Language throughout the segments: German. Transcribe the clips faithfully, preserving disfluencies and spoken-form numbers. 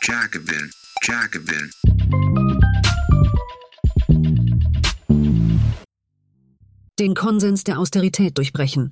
Jacobin, Jacobin. Den Konsens der Austerität durchbrechen.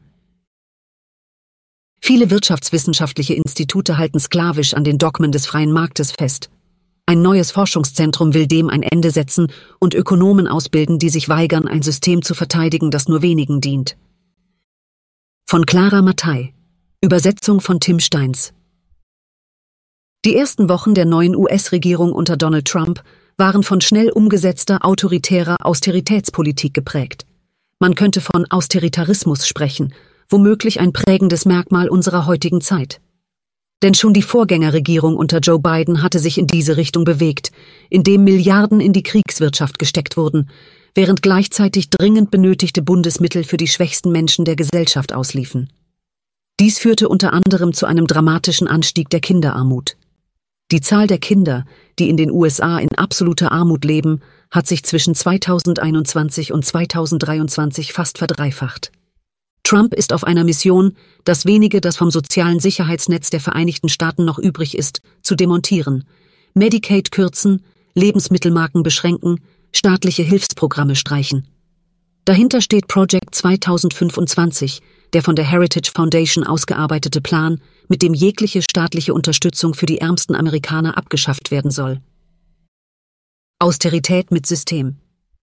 Viele wirtschaftswissenschaftliche Institute halten sklavisch an den Dogmen des freien Marktes fest. Ein neues Forschungszentrum will dem ein Ende setzen und Ökonomen ausbilden, die sich weigern, ein System zu verteidigen, das nur wenigen dient. Von Clara Mattei. Übersetzung von Tim Steins. Die ersten Wochen der neuen U S-Regierung unter Donald Trump waren von schnell umgesetzter autoritärer Austeritätspolitik geprägt. Man könnte von Austeritarismus sprechen, womöglich ein prägendes Merkmal unserer heutigen Zeit. Denn schon die Vorgängerregierung unter Joe Biden hatte sich in diese Richtung bewegt, indem Milliarden in die Kriegswirtschaft gesteckt wurden, während gleichzeitig dringend benötigte Bundesmittel für die schwächsten Menschen der Gesellschaft ausliefen. Dies führte unter anderem zu einem dramatischen Anstieg der Kinderarmut. Die Zahl der Kinder, die in den U S A in absoluter Armut leben, hat sich zwischen zweitausendeinundzwanzig und zweitausenddreiundzwanzig fast verdreifacht. Trump ist auf einer Mission, das wenige, das vom sozialen Sicherheitsnetz der Vereinigten Staaten noch übrig ist, zu demontieren, Medicaid kürzen, Lebensmittelmarken beschränken, staatliche Hilfsprogramme streichen. Dahinter steht Project zweitausendfünfundzwanzig, der von der Heritage Foundation ausgearbeitete Plan, mit dem jegliche staatliche Unterstützung für die ärmsten Amerikaner abgeschafft werden soll. Austerität mit System.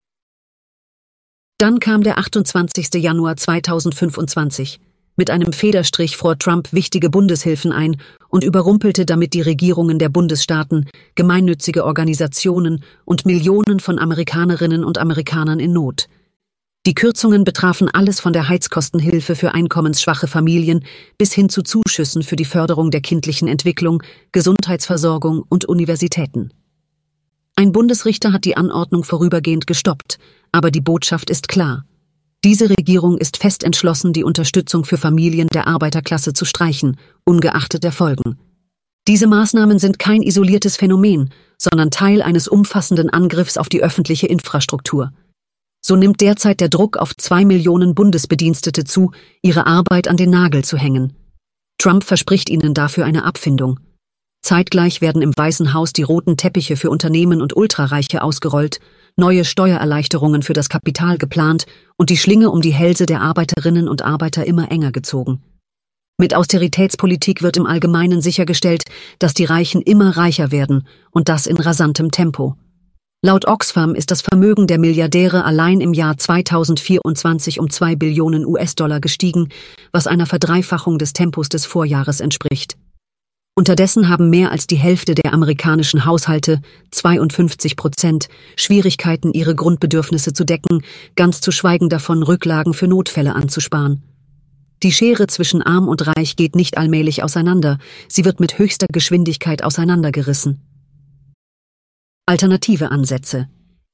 Dann kam der achtundzwanzigster Januar zweitausendfünfundzwanzig. Mit einem Federstrich fror Trump wichtige Bundeshilfen ein und überrumpelte damit die Regierungen der Bundesstaaten, gemeinnützige Organisationen und Millionen von Amerikanerinnen und Amerikanern in Not. Die Kürzungen betrafen alles von der Heizkostenhilfe für einkommensschwache Familien bis hin zu Zuschüssen für die Förderung der kindlichen Entwicklung, Gesundheitsversorgung und Universitäten. Ein Bundesrichter hat die Anordnung vorübergehend gestoppt, aber die Botschaft ist klar. Diese Regierung ist fest entschlossen, die Unterstützung für Familien der Arbeiterklasse zu streichen, ungeachtet der Folgen. Diese Maßnahmen sind kein isoliertes Phänomen, sondern Teil eines umfassenden Angriffs auf die öffentliche Infrastruktur. So nimmt derzeit der Druck auf zwei Millionen Bundesbedienstete zu, ihre Arbeit an den Nagel zu hängen. Trump verspricht ihnen dafür eine Abfindung. Zeitgleich werden im Weißen Haus die roten Teppiche für Unternehmen und Ultrareiche ausgerollt, neue Steuererleichterungen für das Kapital geplant und die Schlinge um die Hälse der Arbeiterinnen und Arbeiter immer enger gezogen. Mit Austeritätspolitik wird im Allgemeinen sichergestellt, dass die Reichen immer reicher werden und das in rasantem Tempo. Laut Oxfam ist das Vermögen der Milliardäre allein im Jahr zweitausendvierundzwanzig um zwei Billionen U S-Dollar gestiegen, was einer Verdreifachung des Tempos des Vorjahres entspricht. Unterdessen haben mehr als die Hälfte der amerikanischen Haushalte, zweiundfünfzig Prozent, Schwierigkeiten, ihre Grundbedürfnisse zu decken, ganz zu schweigen davon, Rücklagen für Notfälle anzusparen. Die Schere zwischen Arm und Reich geht nicht allmählich auseinander, sie wird mit höchster Geschwindigkeit auseinandergerissen. Alternative Ansätze.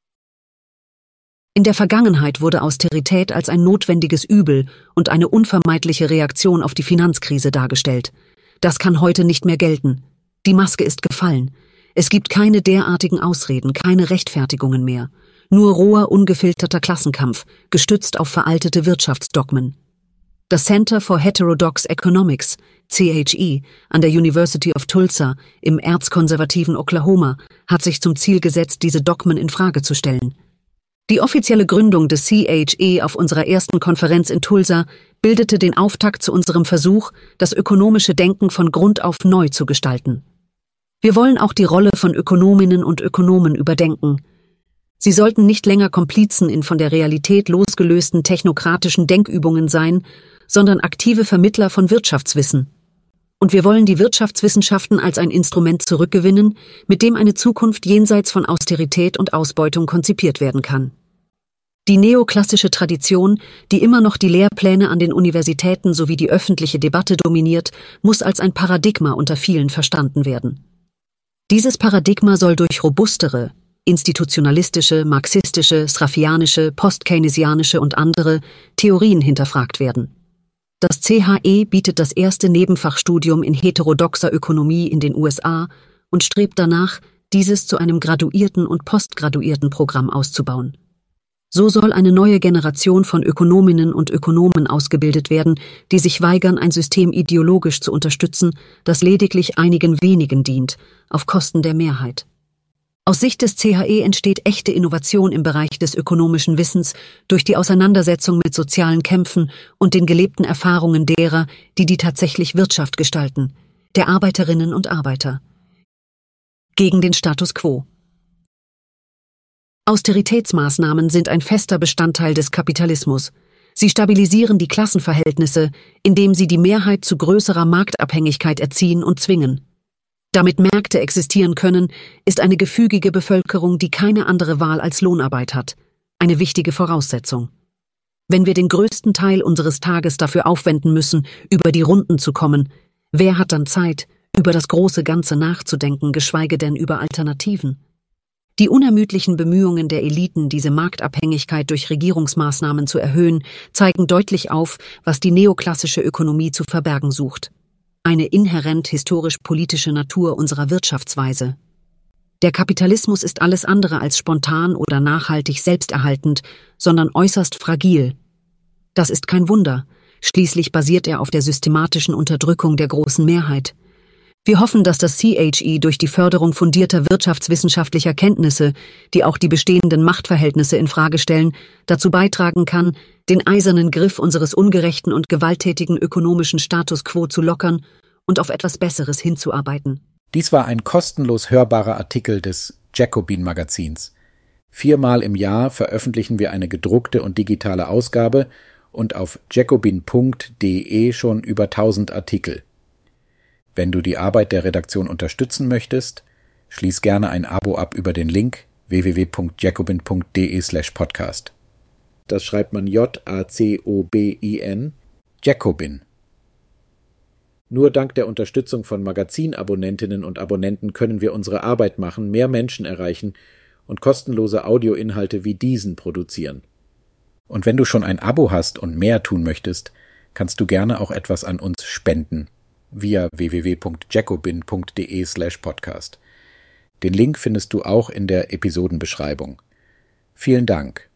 In der Vergangenheit wurde Austerität als ein notwendiges Übel und eine unvermeidliche Reaktion auf die Finanzkrise dargestellt. Das kann heute nicht mehr gelten. Die Maske ist gefallen. Es gibt keine derartigen Ausreden, keine Rechtfertigungen mehr. Nur roher, ungefilterter Klassenkampf, gestützt auf veraltete Wirtschaftsdogmen. Das Center for Heterodox Economics, C H E, an der University of Tulsa im erzkonservativen Oklahoma hat sich zum Ziel gesetzt, diese Dogmen in Frage zu stellen. Die offizielle Gründung des C H E auf unserer ersten Konferenz in Tulsa bildete den Auftakt zu unserem Versuch, das ökonomische Denken von Grund auf neu zu gestalten. Wir wollen auch die Rolle von Ökonominnen und Ökonomen überdenken. Sie sollten nicht länger Komplizen in von der Realität losgelösten technokratischen Denkübungen sein, sondern aktive Vermittler von Wirtschaftswissen. Und wir wollen die Wirtschaftswissenschaften als ein Instrument zurückgewinnen, mit dem eine Zukunft jenseits von Austerität und Ausbeutung konzipiert werden kann. Die neoklassische Tradition, die immer noch die Lehrpläne an den Universitäten sowie die öffentliche Debatte dominiert, muss als ein Paradigma unter vielen verstanden werden. Dieses Paradigma soll durch robustere, institutionalistische, marxistische, sraffianische, postkeynesianische und andere Theorien hinterfragt werden. Das C H E bietet das erste Nebenfachstudium in heterodoxer Ökonomie in den U S A und strebt danach, dieses zu einem graduierten und postgraduierten Programm auszubauen. So soll eine neue Generation von Ökonominnen und Ökonomen ausgebildet werden, die sich weigern, ein System ideologisch zu unterstützen, das lediglich einigen wenigen dient, auf Kosten der Mehrheit. Aus Sicht des C H E entsteht echte Innovation im Bereich des ökonomischen Wissens durch die Auseinandersetzung mit sozialen Kämpfen und den gelebten Erfahrungen derer, die die tatsächlich Wirtschaft gestalten, der Arbeiterinnen und Arbeiter. Gegen den Status quo. Austeritätsmaßnahmen sind ein fester Bestandteil des Kapitalismus. Sie stabilisieren die Klassenverhältnisse, indem sie die Mehrheit zu größerer Marktabhängigkeit erziehen und zwingen. Damit Märkte existieren können, ist eine gefügige Bevölkerung, die keine andere Wahl als Lohnarbeit hat, eine wichtige Voraussetzung. Wenn wir den größten Teil unseres Tages dafür aufwenden müssen, über die Runden zu kommen, wer hat dann Zeit, über das große Ganze nachzudenken, geschweige denn über Alternativen? Die unermüdlichen Bemühungen der Eliten, diese Marktabhängigkeit durch Regierungsmaßnahmen zu erhöhen, zeigen deutlich auf, was die neoklassische Ökonomie zu verbergen sucht. Eine inhärent historisch-politische Natur unserer Wirtschaftsweise. Der Kapitalismus ist alles andere als spontan oder nachhaltig selbsterhaltend, sondern äußerst fragil. Das ist kein Wunder, schließlich basiert er auf der systematischen Unterdrückung der großen Mehrheit. Wir hoffen, dass das C H E durch die Förderung fundierter wirtschaftswissenschaftlicher Kenntnisse, die auch die bestehenden Machtverhältnisse in Frage stellen, dazu beitragen kann, den eisernen Griff unseres ungerechten und gewalttätigen ökonomischen Status quo zu lockern und auf etwas Besseres hinzuarbeiten. Dies war ein kostenlos hörbarer Artikel des Jacobin-Magazins. Viermal im Jahr veröffentlichen wir eine gedruckte und digitale Ausgabe und auf jacobin punkt de schon über tausend Artikel. Wenn du die Arbeit der Redaktion unterstützen möchtest, schließ gerne ein Abo ab über den Link w w w punkt jacobin punkt de slash podcast. Das schreibt man J A C O B I N, Jacobin. Nur dank der Unterstützung von Magazinabonnentinnen und Abonnenten können wir unsere Arbeit machen, mehr Menschen erreichen und kostenlose Audioinhalte wie diesen produzieren. Und wenn du schon ein Abo hast und mehr tun möchtest, kannst du gerne auch etwas an uns spenden via w w w punkt jacobin punkt de slash podcast. Den Link findest du auch in der Episodenbeschreibung. Vielen Dank.